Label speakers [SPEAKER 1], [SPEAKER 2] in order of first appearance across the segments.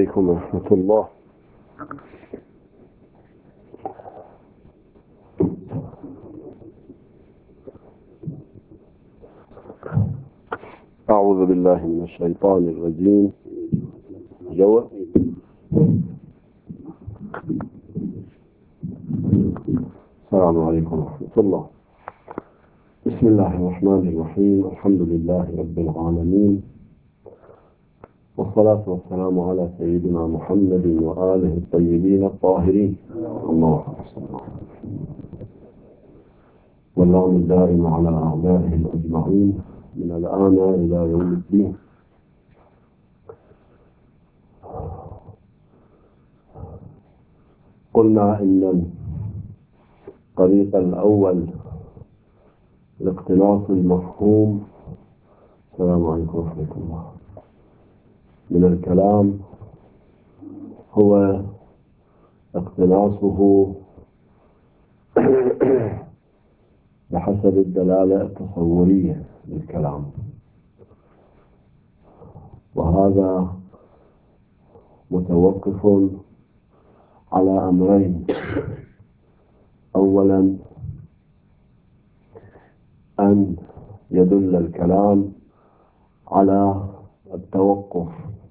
[SPEAKER 1] عليكم ورحمة الله. أعوذ بالله من الشيطان الرجيم. جوا. السلام عليكم ورحمة الله. بسم الله الرحمن الرحيم. الحمد لله رب العالمين، والصلاة والسلام على سيدنا محمد وآله الطيبين الطاهرين. اللهم صل وسلم. واللعن الدائم على أعدائه الأجمعين من الآن إلى يوم الدين. قلنا إن الطريق الأول لاقتناص المفهوم، السلام عليكم ورحمة الله، من الكلام هو اقتناصه بحسب الدلالة التصورية للكلام، وهذا متوقف على أمرين. أولا، أن يدل الكلام على التوقف،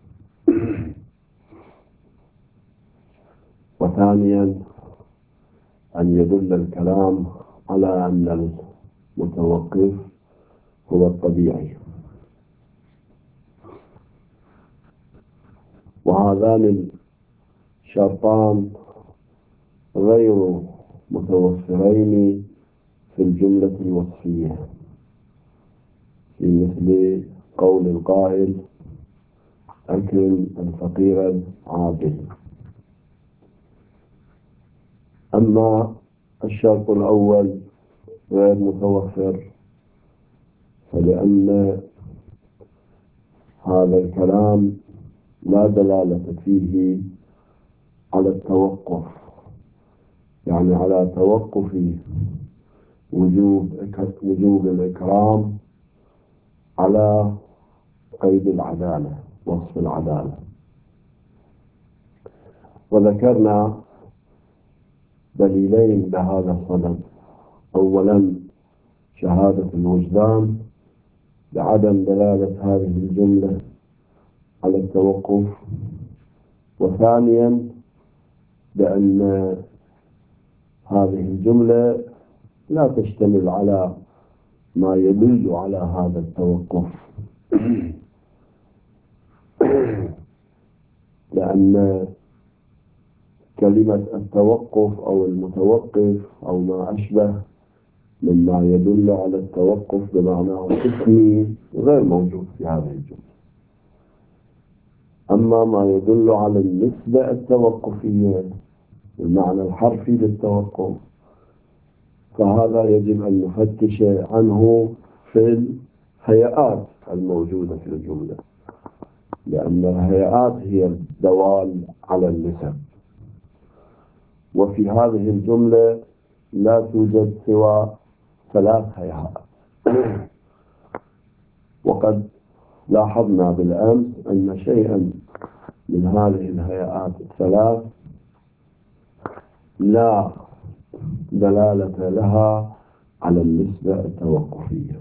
[SPEAKER 1] وثانيا أن يدل الكلام على أن المتوقف هو الطبيعي. وهذان الشرطان غير متوفرين في الجملة الوصفية، في مثل قول القائل: أكرم الفقير العادل. أما الشرط الأول غير متوفر، فلأن هذا الكلام لا دلالة فيه على التوقف، يعني على توقف وجوب الإكرام على قيد العدالة، وصف العدالة. وذكرنا دليلين بهذا الصدد: أولا شهادة الوجدان بعدم دلالة هذه الجملة على التوقف، وثانيا بأن هذه الجملة لا تشتمل على ما يدل على هذا التوقف، لأن كلمة التوقف أو المتوقف أو ما أشبه مما يدل على التوقف بمعنى الاسمي غير موجود في هذه الجملة. أما ما يدل على النسبة التوقفية، المعنى الحرفي للتوقف، فهذا يجب أن نفتش عنه في الهيئات الموجودة في الجملة، لأن الهيئات هي الدوال على النسب، وفي هذه الجملة لا توجد سوى 3 هيئات. وقد لاحظنا بالأمس أن شيئا من هذه الهيئات ال3 لا دلالة لها على النسبة التوقفية.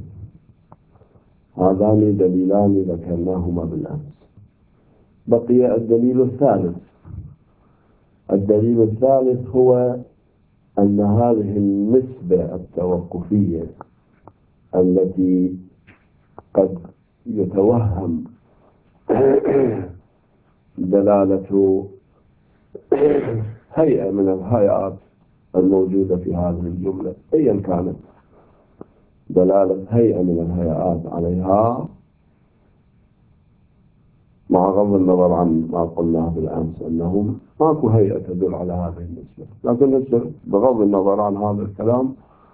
[SPEAKER 1] هذان دليلان ذكرناهما بالأمس. بقي الدليل الثالث. الدليل الثالث هو أن هذه النسبة التوقفية التي قد يتوهم دلالة هيئة من الهيئات الموجودة في هذه الجملة، أيا كانت دلالة هيئة من الهيئات عليها، مع غض النظر عن ما قلناه بالأمس أنه ماكو هيئة تدل على هذه النسبة، لكن بغض النظر عن هذا الكلام،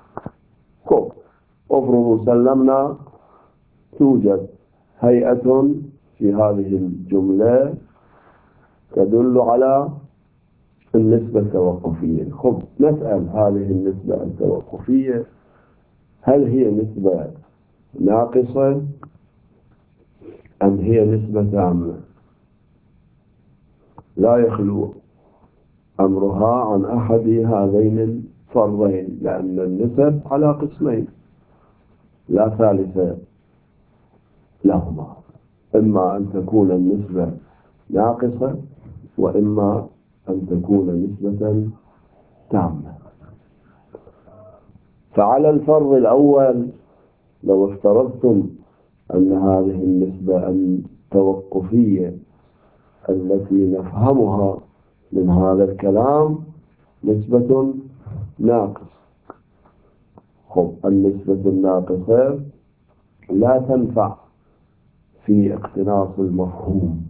[SPEAKER 1] افرض سلمنا توجد هيئة في هذه الجملة تدل على النسبة التوقفية. نسأل هذه النسبة التوقفية هل هي نسبة ناقصة أم هي نسبة تامة؟ لا يخلو أمرها عن أحد هذين الفرضين، لأن النسب على قسمين لا ثالث لهما، إما أن تكون النسبة ناقصة وإما أن تكون نسبة تامة. فعلى الفرض الأول لو افترضتم أن هذه النسبة التوقفية التي نفهمها من هذا الكلام نسبة ناقصة، النسبة الناقصة لا تنفع في اقتناص المفهوم،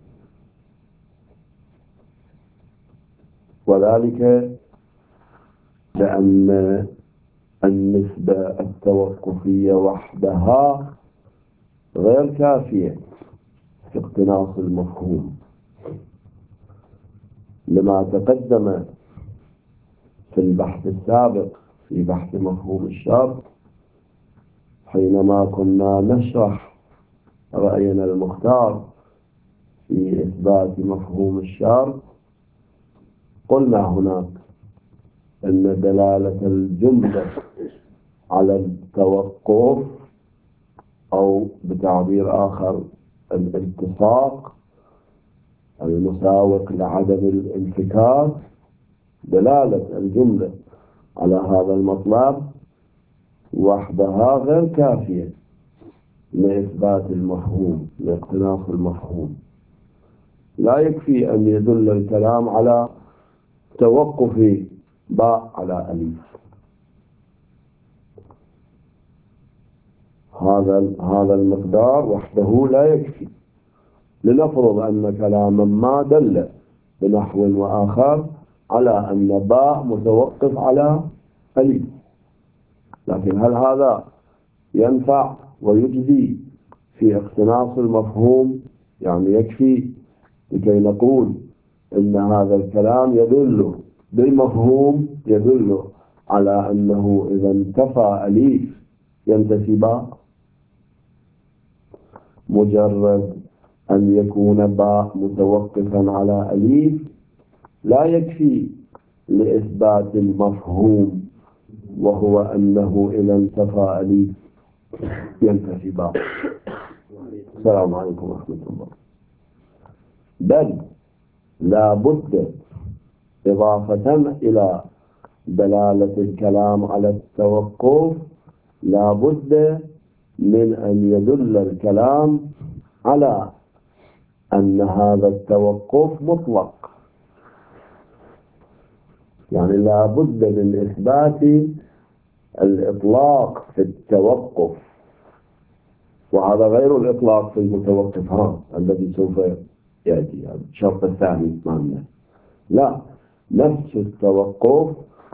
[SPEAKER 1] وذلك لأن النسبة التوقفية وحدها غير كافية في اقتناص المفهوم، لما تقدم في البحث السابق في بحث مفهوم الشرط، حينما كنا نشرح رأينا المختار في إثبات مفهوم الشرط، قلنا هناك أن دلالة الجملة على التوقف، أو بتعبير آخر الالتصاق المساوق لعدم الانفكاك، دلالة الجملة على هذا المطلب وحدها غير كافية لإثبات المفهوم، لاقتناص المفهوم. لا يكفي أن يدل الكلام على توقف باء على أليف، هذا المقدار وحده لا يكفي. لنفرض أن كلاما ما دل بنحو وآخر على أن باء متوقف على أليف، لكن هل هذا ينفع ويجزي في اقتناص المفهوم؟ يعني يكفي لكي نقول إن هذا الكلام يدل بالمفهوم يدل على أنه إذا انتفى أليف ينتفي باء؟ مجرد أن يكون باء متوقفا على أليف لا يكفي لإثبات المفهوم، وهو أنه إذا انتفى أليف ينتفي باء. السلام عليكم ورحمة الله. بل لا بد إضافة إلى دلالة الكلام على التوقف، لا بد من أن يدل الكلام على أن هذا التوقف مطلق، يعني لا بد من إثبات الإطلاق في التوقف، وهذا غير الإطلاق في المتوقفات الذي سوف يأتي الشرط الثاني معنا. لا، نفس التوقف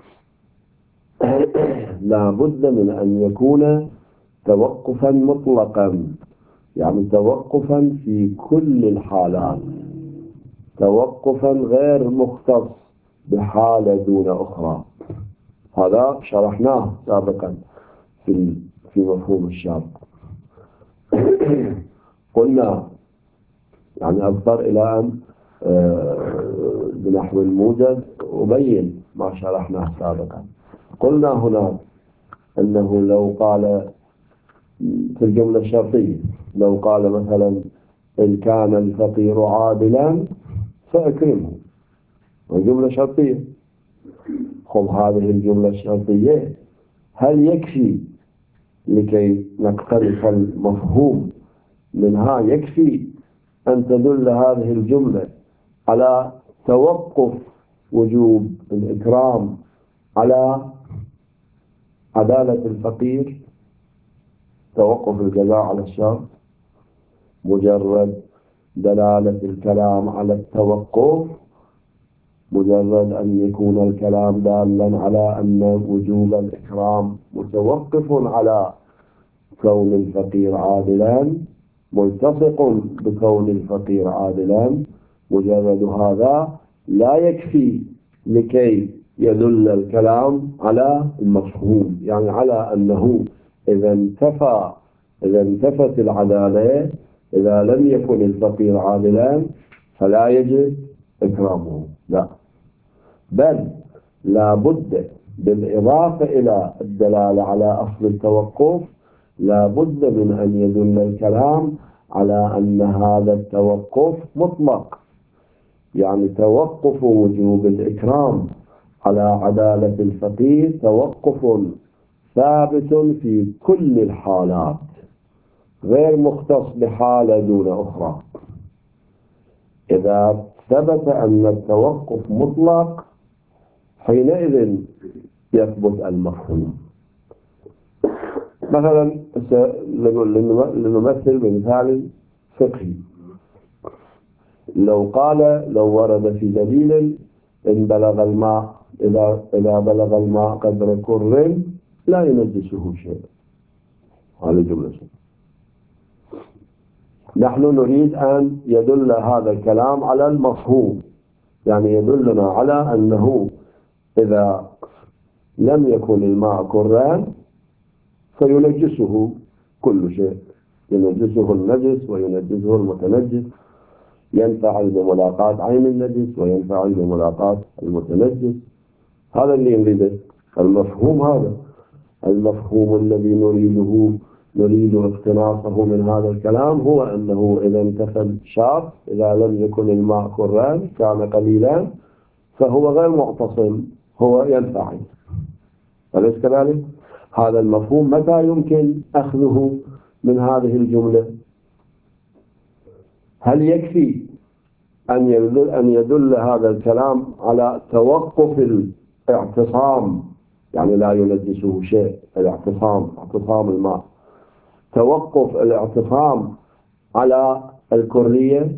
[SPEAKER 1] لا بد من أن يكون توقفا مطلقا، يعني توقفا في كل الحالات، توقفا غير مختص بحالة دون أخرى. هذا شرحناه سابقا في مفهوم الشرط. قلنا يعني أضطر إلى أن بنحو الموجز أبين ما شرحناه سابقا. قلنا هناك أنه لو قال في الجملة الشرطية، لو قال مثلا إن كان الفقير عادلا فأكرمه، الجملة شرطية. خذ هذه الجملة الشرطية، هل يكفي لكي نقترف المفهوم منها؟ يكفي أن تدل هذه الجملة على توقف وجوب الإكرام على عدالة الفقير، توقف الجزاء على الشر. مجرد دلالة الكلام على التوقف، مجرد أن يكون الكلام دالا على أن وجوب الإكرام متوقف على كون الفقير عادلا، ملتصق بكون الفقير عادلا، مجرد هذا لا يكفي لكي يدل الكلام على المفهوم، يعني على أنه إذا انتفت العدالة، إذا لم يكن الفقير عادلا فلا يجب إكرامه، لا، بل لا بد بالإضافة إلى الدلالة على أصل التوقف لا بد من أن يدل الكلام على أن هذا التوقف مطلق، يعني توقف وجوب الإكرام على عدالة الفقيه توقف ثابت في كل الحالات، غير مختص بحالة دون أخرى. إذا ثبت أن التوقف مطلق حينئذ يثبت المفهوم. مثلا لنمثل بمثال فقهي، لو ورد في دليل إن بلغ الماء إذا بلغ الماء قدر كر لا ينجسه شيء، هذه جملة. نحن نريد أن يدل هذا الكلام على المفهوم، يعني يدلنا على أنه إذا لم يكن الماء كران فينجسه كل شيء، ينجسه النجس وينجسه المتنجس، ينفعل بملاقاة عين النجس وينفعل بملاقاة المتنجس. هذا اللي نريده، المفهوم هذا المفهوم الذي نريد اقتناصه من هذا الكلام هو أنه إذا انتفى شرط، إذا لم يكن الماء كران كان قليلا فهو غير معتصم، هو ينفعل، أليس كذلك؟ هذا المفهوم متى يمكن أخذه من هذه الجملة؟ هل يكفي أن يدل هذا الكلام على توقف الاعتصام، يعني لا ينجسه شيء، اعتصام الماء، توقف الاعتصام على الكرية؟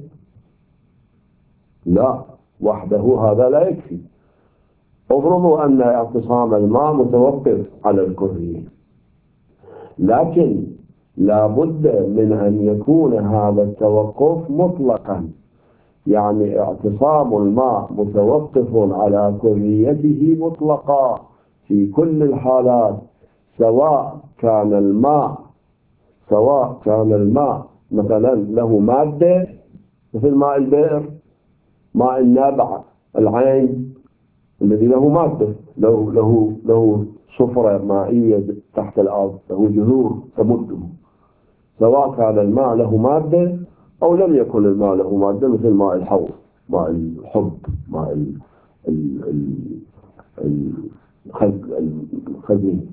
[SPEAKER 1] لا، وحده هذا لا يكفي. افرضوا أن اعتصام الماء متوقف على الكرية، لكن لا بد من أن يكون هذا التوقف مطلقا، يعني اعتصام الماء متوقف على كريته مطلقا في كل الحالات، سواء كان الماء مثلا له مادة مثل ماء البئر، ماء النابع العين الذي له مادة، له صفرة مائية تحت الأرض، له جذور تمده، سواء كان الماء له مادة أو لم يكن الماء له مادة، مثل ماء الحوض، ماء الحب، ماء الخزين.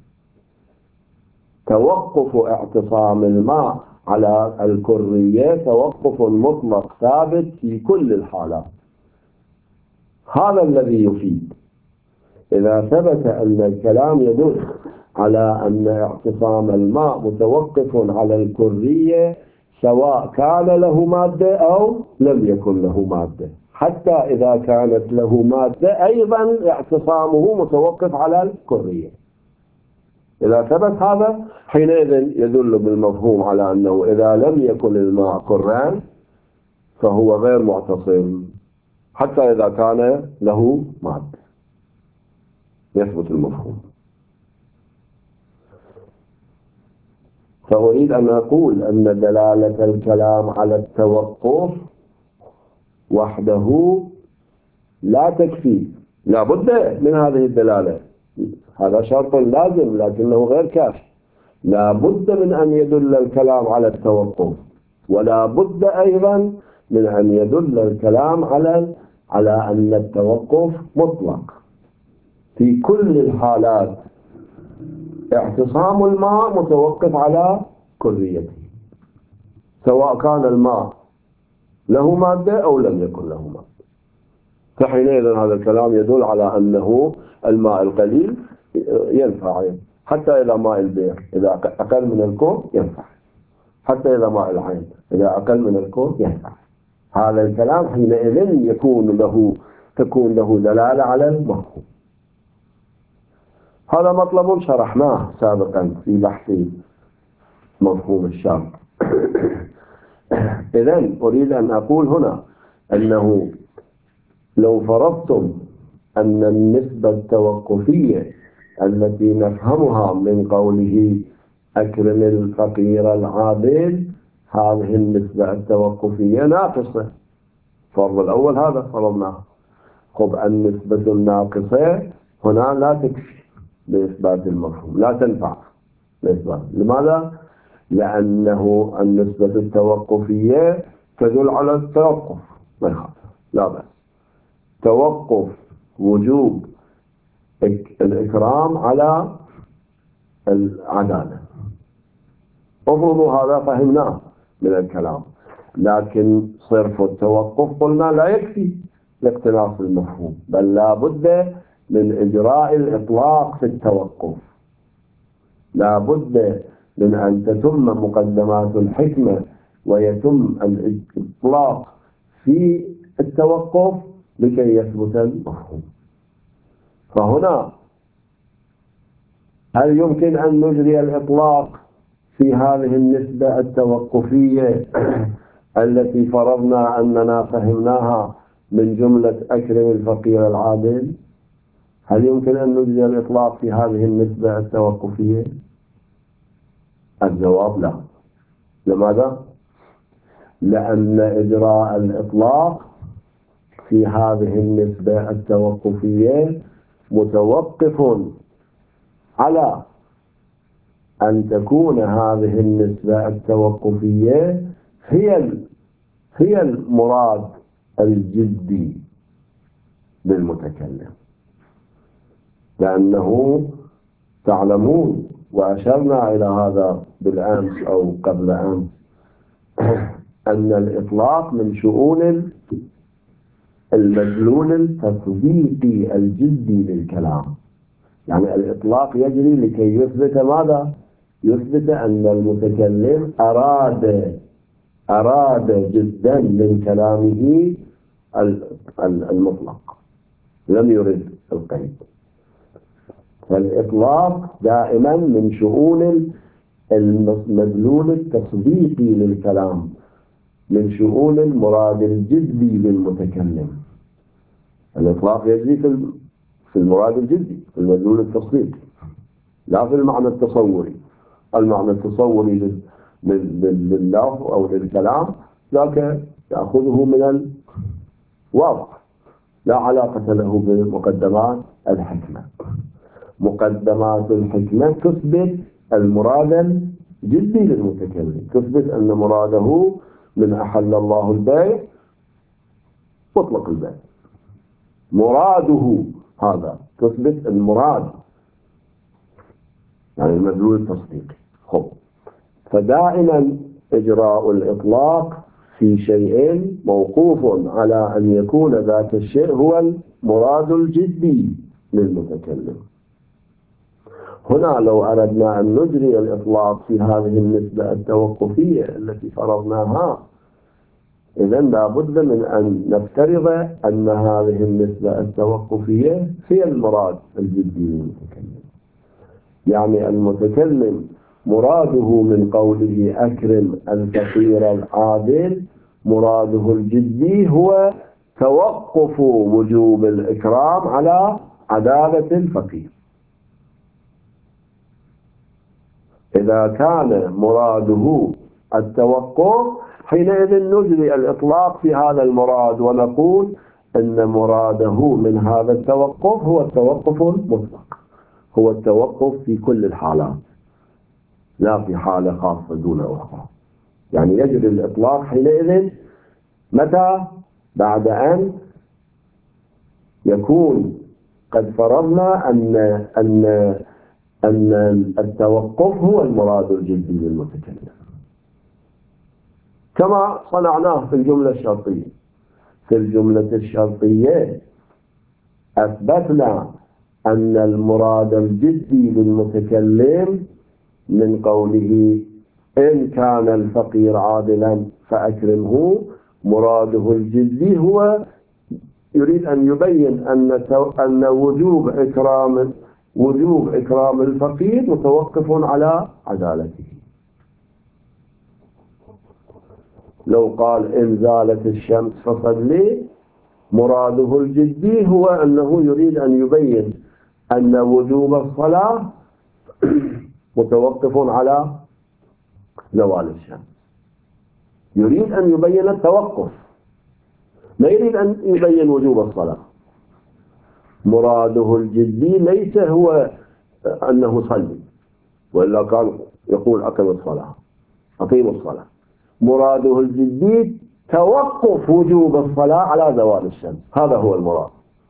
[SPEAKER 1] توقف اعتصام الماء على الكرية توقف مطلق ثابت في كل الحالات، هذا الذي يفيد. إذا ثبت أن الكلام يدل على أن اعتصام الماء متوقف على الكرية سواء كان له مادة أو لم يكن له مادة، حتى إذا كانت له مادة أيضا اعتصامه متوقف على الكرية، إذا ثبت هذا حينئذ يدل بالمفهوم على أنه إذا لم يكن الماء كران فهو غير معتصم حتى إذا كان له مادة، يثبت المفهوم. فأريد أن أقول أن دلالة الكلام على التوقف وحده لا تكفي، لا بد من هذه الدلالة، هذا شرط لازم لكنه غير كافي، لا بد من أن يدل الكلام على التوقف، ولا بد أيضا من أن يدل الكلام على أن التوقف مطلق في كل الحالات، اعتصام الماء متوقف على كريته سواء كان الماء له مادة أو لم يكن له مادة، فحينئذ هذا الكلام يدل على أنه الماء القليل ينفع، حتى إذا ماء البئر إذا أقل من الكوب ينفع، حتى إذا ماء العين إذا أقل من الكوب ينفع. هذا الكلام حينئذ تكون له دلالة على المفهوم. هذا مطلب شرحناه سابقا في بحث مفهوم الشرط. إذن أريد أن أقول هنا أنه لو فرضتم أن النسبة التوقفية التي نفهمها من قوله أكرم الفقير العادل، هذه النسبة التوقفية ناقصة، الفرض الأول هذا فرضناه. خب النسبة الناقصة هنا لا تكفي لإثبات المفهوم، لا تنفع لإثبات. لماذا؟ لأنه النسبة التوقفية تدل على التوقف، ما يخالف، لا بأس. توقف وجوب الإكرام على العدالة، افرضوا هذا فهمناه من الكلام، لكن صرف التوقف قلنا لا يكفي لاقتناص المفهوم، بل لا بد من إجراء الإطلاق في التوقف، لا بد من أن تتم مقدمات الحكمة ويتم الإطلاق في التوقف لكي يثبت المفهوم. فهنا هل يمكن أن نجري الإطلاق في هذه النسبة التوقفية التي فرضنا أننا فهمناها من جملة أكرم الفقير العادل؟ هل يمكن أن نجري الإطلاق في هذه النسبة التوقفية؟ الجواب لا. لماذا؟ لأن إجراء الإطلاق في هذه النسبة التوقفية متوقف على أن تكون هذه النسبة التوقفية هي المراد الجدي بالمتكلم، لأنه تعلمون وأشرنا إلى هذا بالأمس أو قبل أمس أن الإطلاق من شؤون المدلول التطبيقي الجدي للكلام. يعني الإطلاق يجري لكي يثبت ماذا؟ يثبت أن المتكلم أراد جدا من كلامه المطلق، لم يرد القيد. فالإطلاق دائما من شؤون المدلول التصديقي للكلام، من شؤون المراد الجدي للمتكلم. الإطلاق يجري في المراد الجدي، في المدلول التصديقي، لا في المعنى التصوري. المعنى التصوري لللفظ أو للكلام ذاك تأخذه من الواضح، لا علاقة له بمقدمات الحكمة. مقدمات الحكمة تثبت المراد الجدي للمتكلم، تثبت أن مراده من أحل الله البيع مطلق البيع، مراده هذا، تثبت المراد، يعني المدلول التصديقي. خب، فدائما إجراء الإطلاق في شيء موقوف على أن يكون ذات الشيء هو المراد الجدي للمتكلم. هنا لو أردنا أن نجري الإطلاق في هذه النسبة التوقفية التي فرضناها، إذن لا بد من أن نفترض أن هذه النسبة التوقفية هي المراد الجدي للمتكلم. يعني المتكلم مراده من قوله أكرم الفقير العادل، مراده الجدي هو توقف وجوب الإكرام على عدالة الفقير. إذا كان مراده التوقف، حينئذ نجري الإطلاق في هذا المراد ونقول أن مراده من هذا التوقف هو التوقف المطلق، هو التوقف في كل الحالات، لا في حالة خاصة دون أخرى. يعني يجري الإطلاق حينئذ متى؟ بعد أن يكون قد فرضنا أن التوقف هو المراد الجدي للمتكلم، كما صنعناه في الجملة الشرطية. في الجملة الشرطية أثبتنا أن المراد الجدي للمتكلم من قوله إن كان الفقير عادلا فأكرمه، مراده الجدي هو يريد أن يبين أن وجوب إكرام الفقير متوقف على عدالته. لو قال إن زالت الشمس فصلي، مراده الجدي هو أنه يريد أن يبين أن وجوب الصلاة متوقف على زوال الشمس، يريد أن يبين التوقف. لا يريد أن يبين وجوب الصلاة. مراده الجدي ليس هو أنه صلي، وإلا كان يقول أقم الصلاة، أقيموا الصلاة. مراده الجدي توقف وجوب الصلاة على زوال الشمس، هذا هو المراد.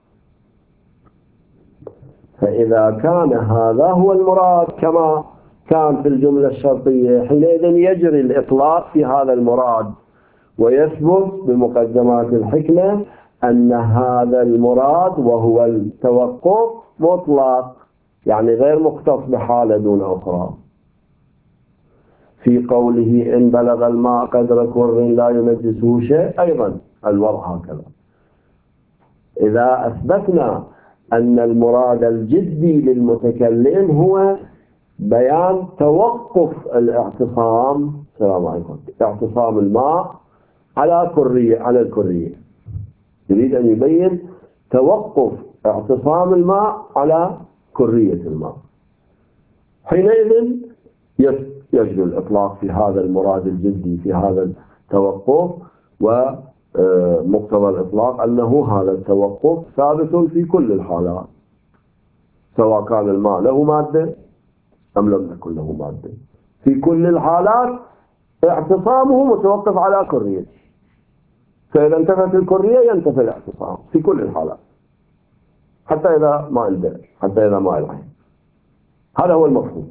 [SPEAKER 1] فإذا كان هذا هو المراد كما كان في الجملة الشرطية، حينئذ يجري الإطلاق في هذا المراد، ويثبت بمقدمات الحكمة أن هذا المراد وهو التوقف مطلق، يعني غير مختص بحالة دون أخرى. في قوله إن بلغ الماء قدر كر لا ينجسه شيء، أيضا الوضع هكذا. إذا أثبتنا أن المراد الجدي للمتكلم هو بيان توقف الاعتصام، السلام عليكم، اعتصام الماء على الكرية، يريد أن يبين توقف اعتصام الماء على كرية الماء، حينئذ يجري الإطلاق في هذا المراد الجدي في هذا التوقف، ومقتضى الإطلاق أنه هذا التوقف ثابت في كل الحالات، سواء كان الماء له مادة أم لم يكن له مادة. في كل الحالات اعتصامه متوقف على كريته، فإذا انتفت الكرية ينتفي الاعتصام في كل الحالات، حتى إذا ما البئر، حتى إذا ما العين. هذا هو المفهوم.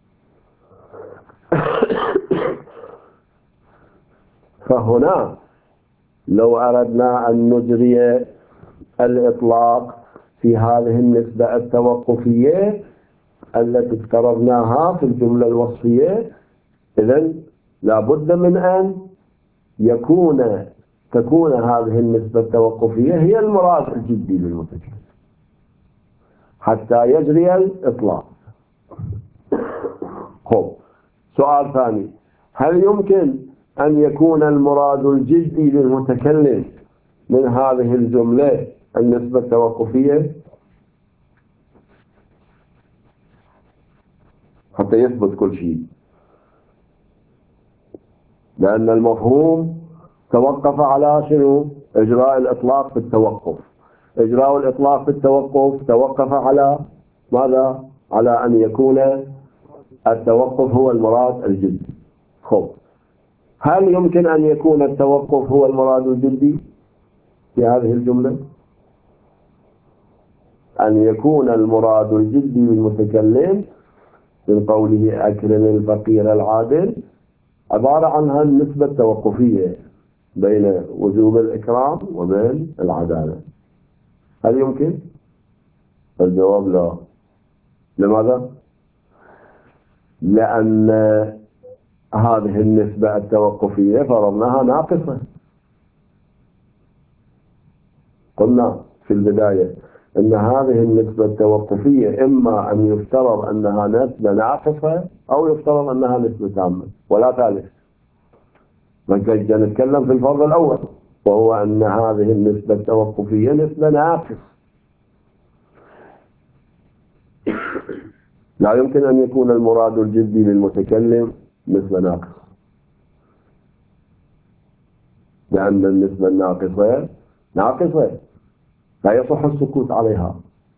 [SPEAKER 1] فهنا لو أردنا أن نجري الإطلاق في هذه النسبة التوقفية التي افترضناها في الجملة الوصفية، إذن لابد من أن تكون هذه النسبة التوقفية هي المراد الجدي للمتكلم حتى يجري الإطلاق. سؤال ثاني: هل يمكن أن يكون المراد الجدي للمتكلم من هذه الجملة النسبة التوقفية حتى يثبت كل شيء؟ لأن المفهوم توقف على شنو؟ إجراء الإطلاق في التوقف. إجراء الإطلاق في التوقف توقف على ماذا؟ على أن يكون التوقف هو المراد الجدي. هل يمكن أن يكون التوقف هو المراد الجدي في هذه الجملة؟ أن يكون المراد الجدي للمتكلم من قوله أكرم الفقير العادل عبارة عن هذه النسبة التوقفية بين وجوب الإكرام وبين العدالة. هل يمكن؟ الجواب لا. لماذا؟ لأن هذه النسبة التوقفية فرضناها ناقصة. قلنا في البداية أن هذه النسبة التوقفية إما أن يفترض أنها نسبة ناقصة أو يفترض أنها نسبة تامة، ولا ثالث. نتكلم في الفرض الأول، وهو أن هذه النسبة التوقفية نسبة ناقص. لا يمكن أن يكون المراد الجدي للمتكلم نسبة ناقصة، لأن النسبة الناقصة لا يصح السكوت عليها،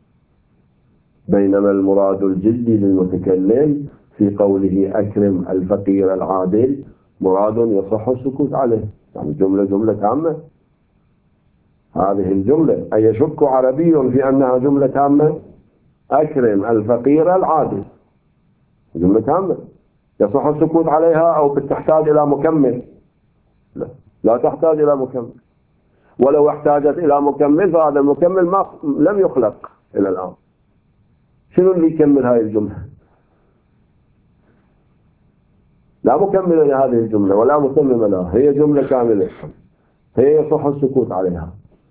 [SPEAKER 1] بينما المراد الجدي للمتكلم في قوله أكرم الفقير العادل مراد يصح السكوت عليه، يعني جملة تامة. هذه الجملة أيشك عربي في أنها جملة تامة؟ أكرم الفقير العادل جملة تامة يصح السكوت عليها أو تحتاج إلى مكمل؟ لا تحتاج إلى مكمل، ولو احتاجت إلى مكمل فهذا المكمل لم يخلق إلى الآن. شنو اللي يكمل هذه الجملة؟ لا مكمل لهذه الجملة ولا متمم لها، هي جملة كاملة، هي يصح السكوت عليها.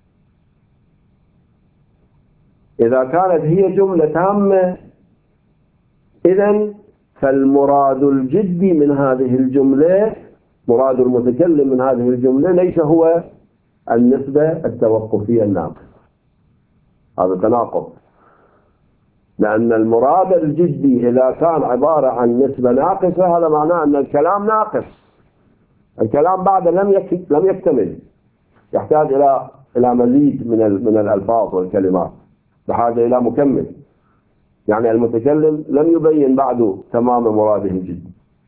[SPEAKER 1] إذا كانت هي جملة تامة إذن فالمراد الجدي من هذه الجملة، مراد المتكلم من هذه الجملة ليس هو النسبة التوقفية الناقصة. هذا تناقض، لأن المراد الجدي إذا كان عبارة عن نسبة ناقصة هذا معناه أن الكلام ناقص، الكلام بعد لم يكتمل، يحتاج إلى مزيد من الألفاظ والكلمات، بحاجة إلى مكمل. يعني المتكلم لم يبين بعد تمام مراده الجدي،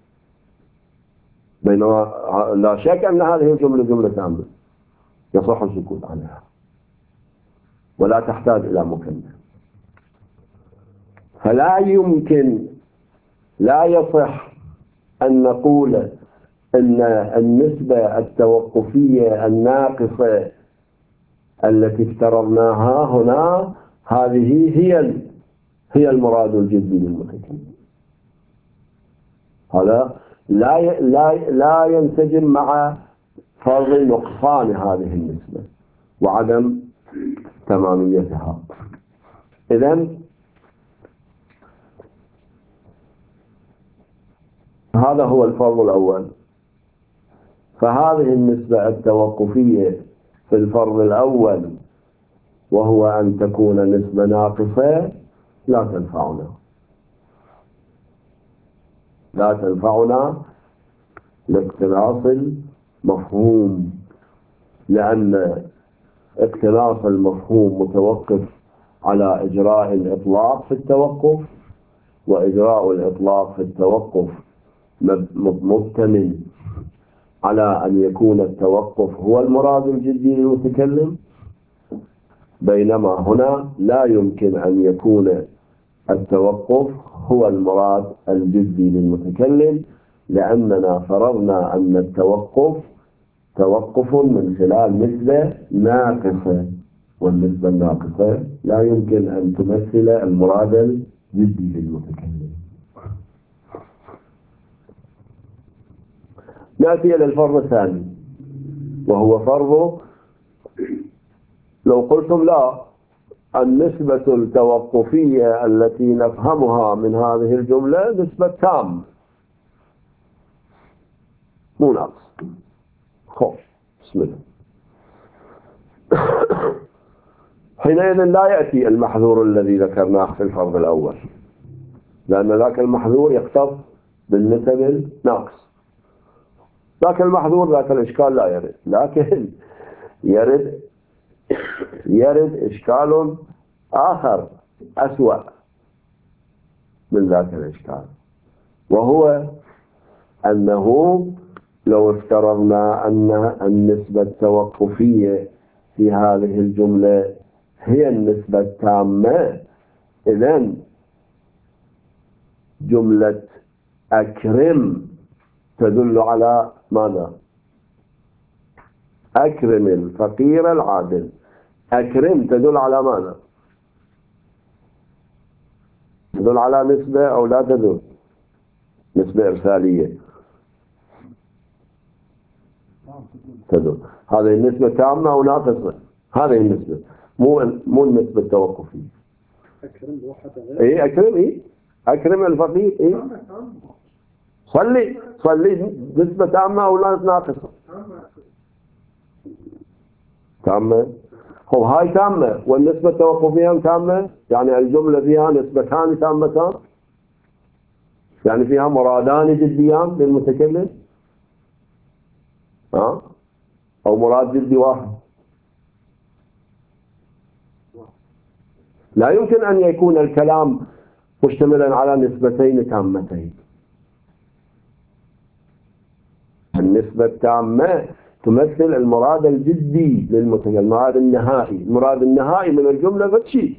[SPEAKER 1] بينما لا شك أن هذه الجملة جملة تامة يصح السكوت عنها ولا تحتاج إلى مكمل. فلا يمكن، لا يصح أن نقول أن النسبة التوقفية الناقصة التي افترضناها هنا هذه هي المراد الجدي للمتكلم. هذا لا ينسجم مع فرض نقصان هذه النسبة وعدم تماميتها. إذن هذا هو الفرض الأول. فهذه النسبة التوقفية في الفرض الأول، وهو أن تكون نسبة ناقصة، لا تنفعنا لاقتناص المفهوم، لأن اقتناص المفهوم متوقف على إجراء الإطلاق في التوقف، وإجراء الإطلاق في التوقف مبتمن على أن يكون التوقف هو المراد الجدي للمتكلم، بينما هنا لا يمكن أن يكون التوقف هو المراد الجدي للمتكلم، لأننا فرضنا أن التوقف توقف من خلال نسبة ناقصة، والنسبة الناقصة لا يمكن أن تمثل المراد الجدي للمتكلم. نأتي إلى الفرض الثاني، وهو فرض لو قلتم لا، النسبة التوقفية التي نفهمها من هذه الجملة نسبة تام مو ناقص. بسم الله. حينئذ لا يأتي المحذور الذي ذكرناه في الفرض الأول، لأن ذاك المحذور يختص بالنسب الناقص. ذاك المحذور ذاك الإشكال لا يرد، لكن يرد إشكال آخر أسوأ من ذاك الإشكال، وهو أنه لو افترضنا أن النسبة التوقفية في هذه الجملة هي النسبة التامة، إذن جملة أكرم تدل على ماذا؟ أكرم الفقير العادل. أكرم تدل على ماذا؟ تدل على نسبة أو لا تدل؟ نسبة إرسالية تدل. هذه النسبة تامة أو ناقصة؟ هذه النسبة، مو النسبة التوقفية. أكرم بوحدة. إيه أكرم، إيه أكرم الفقير، إيه صلي نسبة تامة أو ناقصة؟ تامة. هاي تامة، والنسبة التوقفية تامة، يعني الجملة فيها نسبتان تامتان، يعني فيها مرادان جديان للمتكلم، أو مراد جدي واحد. لا يمكن أن يكون الكلام مشتملا على نسبتين تامتين. النسبة التامة تمثل المراد الجدي للمتكلم، المراد النهائي من الجملة فتشي.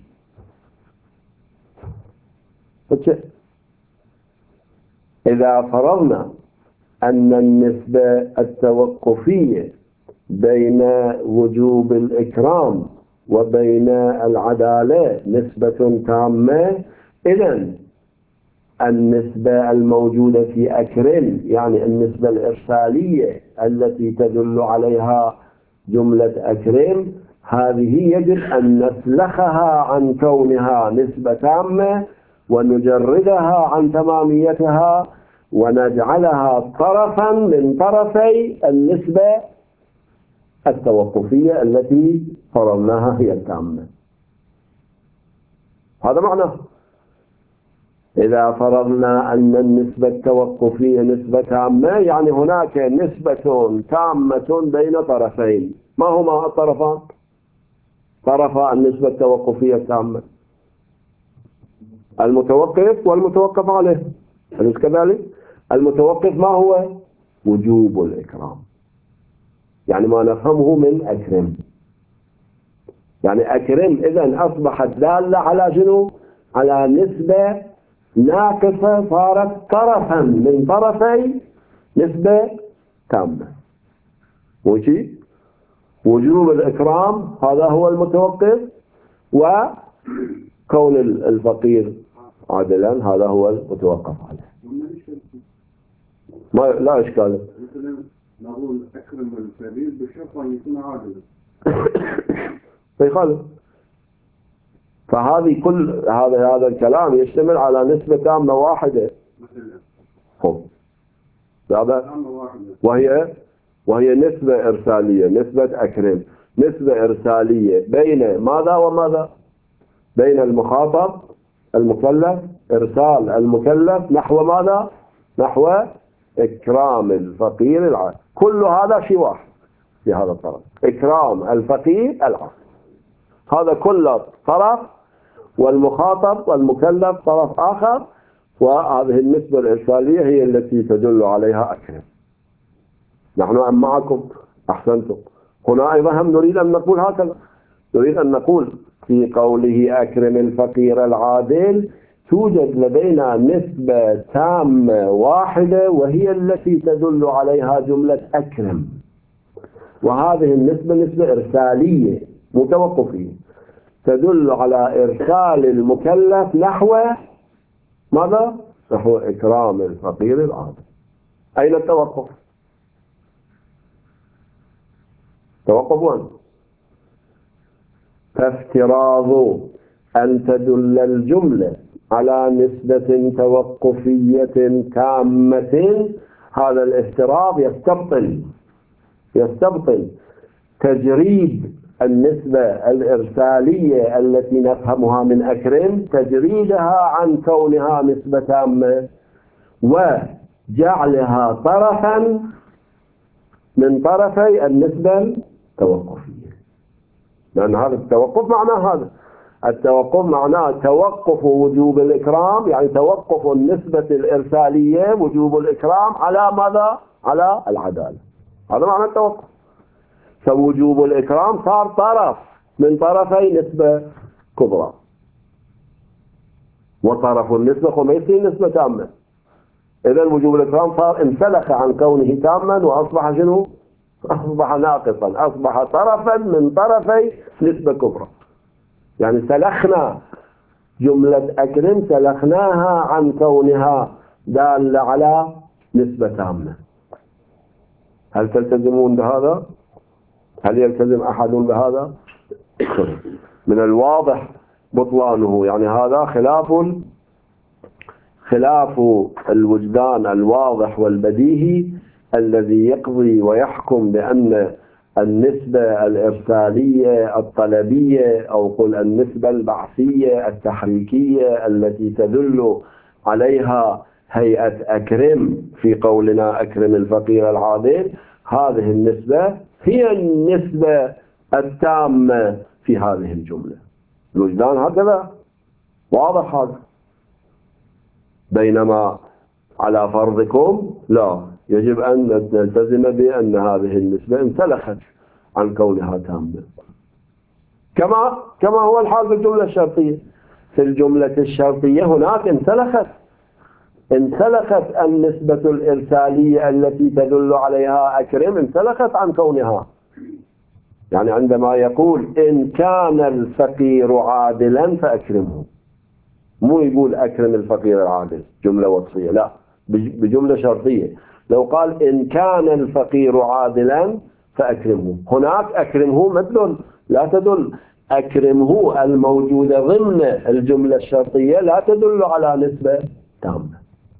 [SPEAKER 1] إذا فرضنا أن النسبة التوقفية بين وجوب الإكرام وبين العدالة نسبة تامة، إذن النسبة الموجودة في أكرم، يعني النسبة الإرسالية التي تدل عليها جملة أكرم، هذه يجب أن نسلخها عن كونها نسبة تامة ونجردها عن تماميتها ونجعلها طرفا من طرفي النسبة التوقفية التي فرضناها هي التامة. هذا معناه. إذا فرضنا أن النسبة التوقفية نسبة تامة، يعني هناك نسبة تامة بين طرفين، ما هما الطرفان؟ طرفا النسبة التوقفية التامة، المتوقف والمتوقف عليه، أليس كذلك؟ المتوقف ما هو؟ وجوب الإكرام، يعني ما نفهمه من أكرم، يعني أكرم إذن أصبحت دالة على شنو؟ على نسبة ناقصة صارت طرفا من طرفي نسبة تامة. وشي وجوب الإكرام هذا هو المتوقف، وكون الفقير عادلا هذا هو المتوقف عليه. ما لا إشكال.
[SPEAKER 2] مثلا نقول أكرم الفقير بشرط أن يكون عادلا.
[SPEAKER 1] فيخالف. فهذه كل هذا الكلام يشتمل على نسبة تامة واحدة. هذا وهي نسبة إرسالية، نسبة أكرم، نسبة إرسالية بين ماذا وماذا؟ بين المخاطب المكلف، إرسال المكلف نحو ماذا؟ نحو إكرام الفقير العاجل. كل هذا شيء واحد في هذا الطرف، إكرام الفقير العاجل، هذا كل طرف، والمخاطب والمكلف طرف آخر، وهذه النسبة الإرسالية هي التي تدل عليها أكرم. نحن معكم، أحسنتم. هنا أيضا هم نريد أن نقول هكذا، نريد أن نقول في قوله أكرم الفقير العادل توجد لدينا نسبة تامة واحدة وهي التي تدل عليها جملة أكرم، وهذه النسبة نسبة إرسالية متوقفية تدل على إرسال المكلف نحو ماذا؟ نحو إكرام الفقير العادل. أين التوقف؟ توقف وين؟ فافتراض أن تدل الجملة على نسبة توقفية تامة، هذا الافتراض يستبطل تجريد النسبة الإرسالية التي نفهمها من أكرم، تجريدها عن كونها نسبة تامة وجعلها طرفا من طرفي النسبة التوقفية. لأن هذا التوقف معناه هذا، التوقف معناه توقف وجوب الإكرام، يعني توقف النسبة الإرسالية وجوب الإكرام على ماذا؟ على العدالة. هذا معنى التوقف. فوجوب الإكرام صار طرف من طرفي نسبة كبرى، وطرف النسبة خميسي نسبة تامة. إذا وجوب الإكرام صار انسلخ عن كونه تاما وأصبح شنو؟ أصبح ناقصا، أصبح طرفا من طرفي نسبة كبرى. يعني سلخنا جملة أكرم، سلخناها عن كونها دالة على نسبة تامة. هل تلتزمون بهذا؟ هل يلتزم أحد بهذا؟ من الواضح بطلانه، يعني هذا خلاف الوجدان الواضح والبديهي الذي يقضي ويحكم بأن النسبة الإرسالية الطلبية، أو قل النسبة البعثية التحريكية التي تدل عليها هيئة أكرم في قولنا أكرم الفقير العادل، هذه النسبة هي النسبة التامة في هذه الجملة. الوجدان هكذا واضح هذا. بينما على فرضكم لا، يجب أن نلتزم بأن هذه النسبة انسلخت عن كونها تامة، كما هو الحال في الجملة الشرطية. في الجملة الشرطية هناك انسلخت النسبة الإرسالية التي تدل عليها أكرم، انسلخت عن كونها. يعني عندما يقول إن كان الفقير عادلا فأكرمه، مو يقول أكرم الفقير العادل جملة وصفية، لا، بجملة شرطية. لو قال إن كان الفقير عادلا فأكرمه، هناك أكرمه مثل لا تدل، أكرمه الموجودة ضمن الجملة الشرطية لا تدل على نسبة تامة.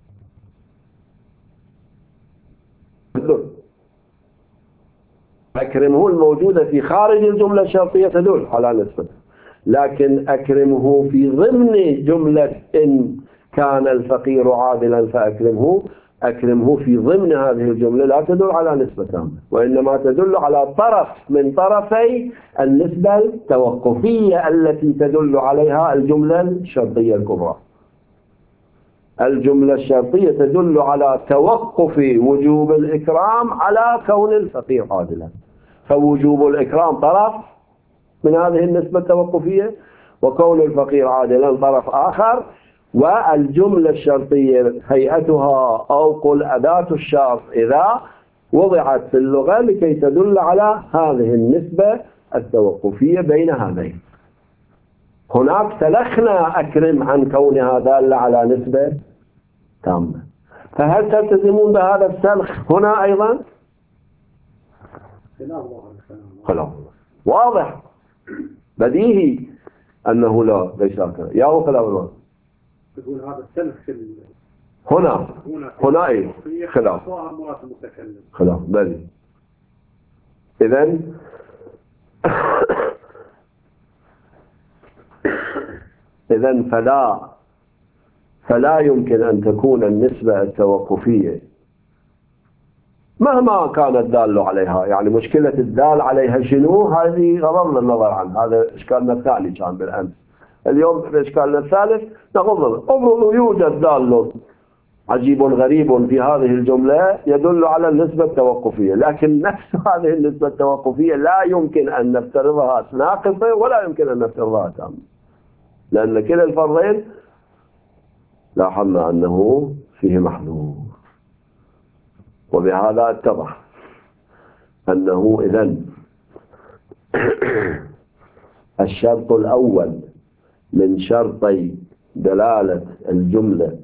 [SPEAKER 1] أكرمه الموجودة في خارج الجملة الشرطية تدل على نسبة، لكن أكرمه في ضمن جملة إن كان الفقير عادلا فأكرمه أكرمه في ضمن هذه الجملة لا تدل على نسبة تامة، وإنما تدل على طرف من طرفي النسبة التوقفية التي تدل عليها الجملة الشرطية الكبرى. الجملة الشرطية تدل على توقف وجوب الإكرام على كون الفقير عادلا، فوجوب الإكرام طرف من هذه النسبة التوقفية، وكون الفقير عادلا طرف آخر. والجملة الشرطية هيئتها أو قل أداة الشرط إذا وضعت في اللغة لكي تدل على هذه النسبة التوقفية بين هذين. هناك سلخنا أكرم عن كونها دالة على نسبة تامة، فهل تلتزمون بهذا السلخ هنا أيضا؟ خلاص واضح بديهي أنه لا ليس هكذا. يا هو خلاف الواضح
[SPEAKER 2] تقول هذا السلخ
[SPEAKER 1] هنا إيه خلاف بلي. إذن فلا يمكن أن تكون النسبة التوقفية مهما كان الدال عليها. يعني مشكلة الدال عليها شنو؟ هذه غضضنا النظر عنها، هذا إشكالنا الثاني كان بالأمس. اليوم بإشكالنا الثالث نغض أمر يوجد دال عجيب غريب في هذه الجملة يدل على النسبة التوقفية، لكن نفس هذه النسبة التوقفية لا يمكن أن نفترضها ناقصة ولا يمكن أن نفترضها تامة، لأن كلا الفرضين لاحظنا أنه فيه محذور. وبهذا اتضح أنه إذن الشرط الأول من شرطي دلالة الجملة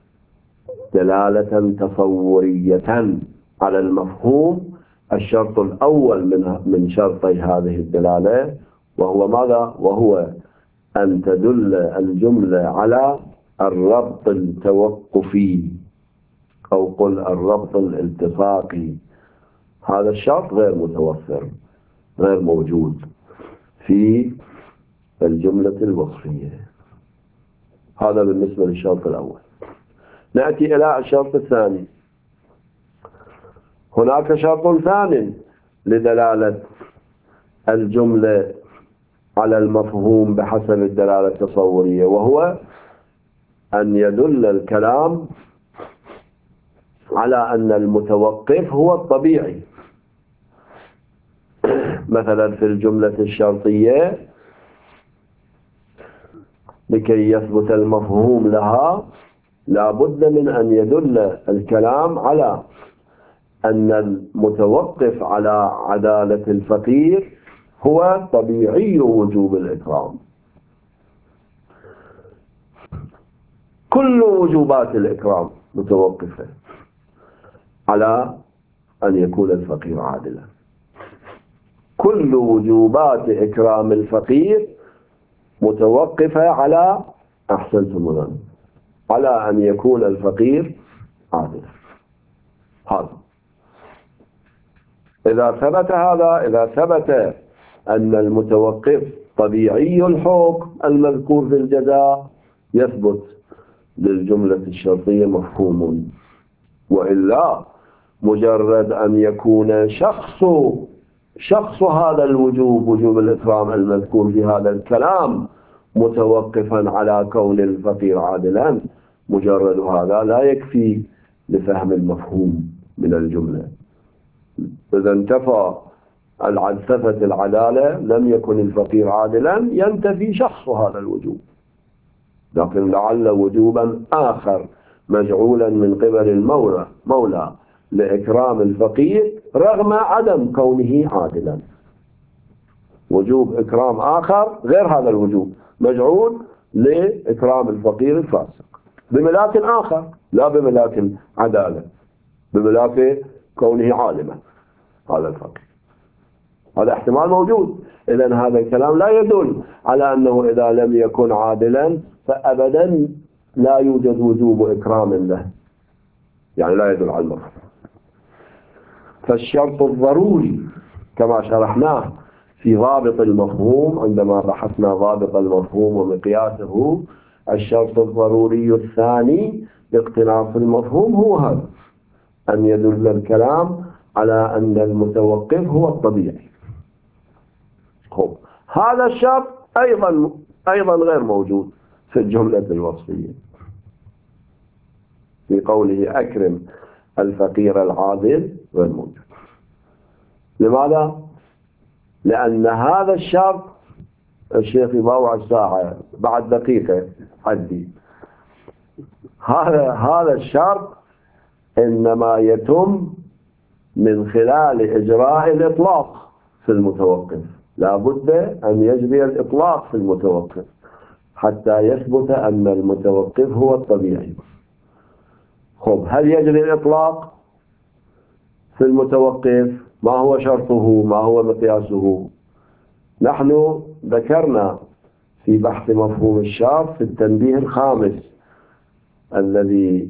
[SPEAKER 1] دلالة تصورية على المفهوم، الشرط الأول من شرطي هذه الدلالة وهو ماذا؟ وهو أن تدل الجملة على الربط التوقفي أو قل الربط الالتصاقي. هذا الشرط غير متوفر، غير موجود في الجملة الوصفية. هذا بالنسبة للشرط الأول. نأتي إلى الشرط الثاني. هناك شرط ثاني لدلالة الجملة على المفهوم بحسب الدلالة التصورية، وهو أن يدل الكلام على أن المتوقف هو الطبيعي. مثلا في الجملة الشرطية لكي يثبت المفهوم لها لا بد من أن يدل الكلام على أن المتوقف على عدالة الفقير هو طبيعي وجوب الإكرام. كل وجوبات الإكرام متوقفة على أن يكون الفقير عادلا. كل وجوبات إكرام الفقير متوقفة على أحسنتم الظن على أن يكون الفقير عادلا. هذا إذا ثبت أن المتوقف طبيعي الحكم المذكور في الجزاء يثبت للجملة الشرطية مفهوم، وإلا مجرد أن يكون شخص هذا الوجوب وجوب الإكرام المذكور في هذا الكلام متوقفا على كون الفقير عادلا، مجرد هذا لا يكفي لفهم المفهوم من الجملة. إذا انتفى العدسفة العدالة لم يكن الفقير عادلا ينتفي شخص هذا الوجوب، لكن لعل وجوبا آخر مجعولا من قبل المولى لإكرام الفقير رغم عدم كونه عادلا. وجوب إكرام آخر غير هذا الوجوب مجعول لإكرام الفقير الفاسق بملاك آخر، لا بملاك عدالة، بملاك كونه عالما هذا الفقير. هذا احتمال موجود. إذن هذا الكلام لا يدل على أنه إذا لم يكن عادلا فأبدا لا يوجد وجوب إكرام له، يعني لا يدل على المفهوم. فالشرط الضروري كما شرحناه في ضابط المفهوم عندما بحثنا ضابط المفهوم ومقياسه، الشرط الضروري الثاني اختلاف المفهوم هو هذا، أن يدل الكلام على أن المتوقف هو الطبيعي. هذا الشرط أيضا غير موجود في الجملة الوصفية في قوله أكرم الفقير العادل، غير موجود. لماذا؟ لأن هذا الشرط، الشيخ يباوع الساعة بعد دقيقة حدي، هذا الشرط إنما يتم من خلال إجراء الإطلاق في المتوقف. لا بد أن يجري الإطلاق في المتوقف حتى يثبت أن المتوقف هو الطبيعي. هل يجري الإطلاق في المتوقف؟ ما هو شرطه؟ ما هو مقياسه؟ نحن ذكرنا في بحث مفهوم الشرط في التنبيه الخامس الذي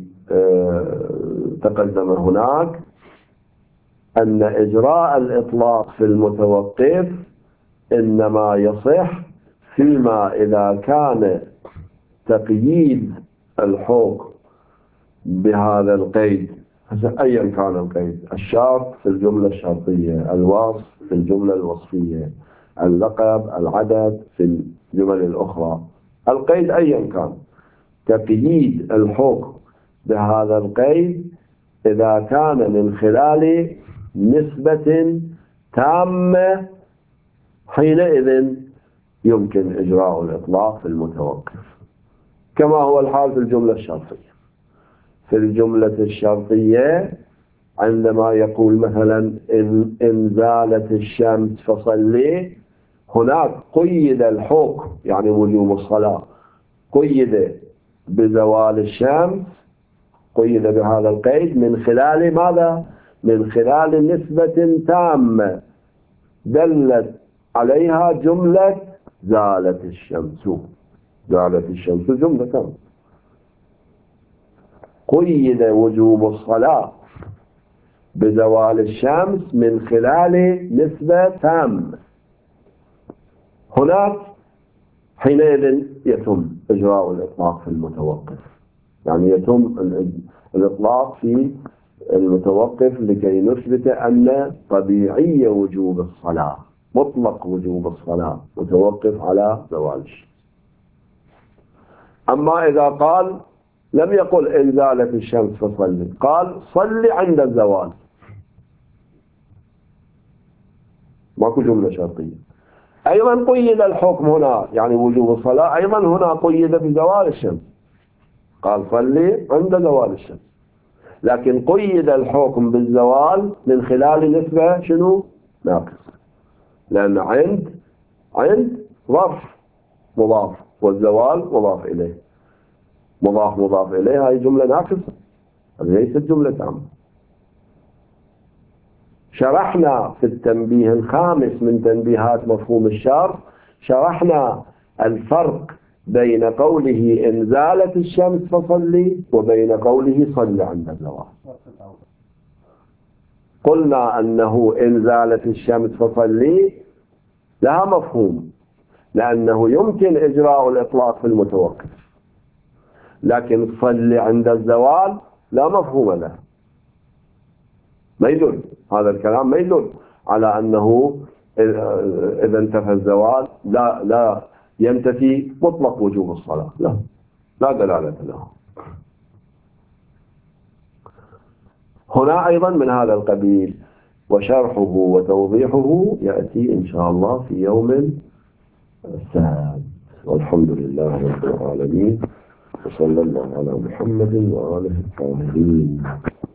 [SPEAKER 1] تقدم هناك أن إجراء الإطلاق في المتوقف إنما يصح فيما إذا كان تقييد الحكم بهذا القيد، أيا كان القيد، الشرط في الجملة الشرطية، الوصف في الجملة الوصفية، اللقب، العدد في الجمل الأخرى، القيد أيا كان، تقييد الحكم بهذا القيد إذا كان من خلال نسبة تامة، حينئذ يمكن إجراء الإطلاق في المتوقف، كما هو الحال في الجملة الشرطية. في الجملة الشرطية عندما يقول مثلا إن زالت الشمس فصلي، هناك قيد الحكم يعني وجوب الصلاة، قيد بزوال الشمس، قيد بهذا القيد من خلال ماذا؟ من خلال نسبة تامة دلت عليها جملة زالت الشمس. زالت الشمس جملة تامة، قيد وجوب الصلاة بزوال الشمس من خلال نسبة تامة. هناك حينئذ يتم إجراء الإطلاق في المتوقف، يعني يتم الإطلاق في المتوقف لكي نثبت أن طبيعي وجوب الصلاة، مطلق وجوب الصلاة متوقف على زوال الشمس. أما إذا قال لم يقل إن زالت الشمس فصلي، قال صلي عند الزوال، ماكو جملة شرطية. أيضا قيد الحكم هنا يعني وجوب الصلاة، أيضا هنا قيد بزوال الشمس، قال صلي عند زوال الشمس، لكن قيد الحكم بالزوال من خلال نسبة شنو؟ ناقص، لأن عند ظرف مضاف والزوال مضاف إليه، مضاف إليه، هاي جملة ناقصة، هذه ليست جملة تامة. شرحنا في التنبيه الخامس من تنبيهات مفهوم الشرط، شرحنا الفرق بين قوله إن زالت الشمس فصلي وبين قوله صل عند الزوال. قلنا أنه إن زالت الشمس فصلي لها مفهوم، لأنه يمكن إجراء الإطلاق في المتوقف، لكن صل عند الزوال لا مفهوم له، ما يدل هذا الكلام، ما يدل على أنه إذا انتفى الزوال لا ينتفي مطلق وجوب الصلاة، لا دلالة له. هنا أيضا من هذا القبيل، وشرحه وتوضيحه يأتي إن شاء الله في يوم السبت. والحمد لله رب العالمين، وصلى الله على محمد وآله الطاهرين.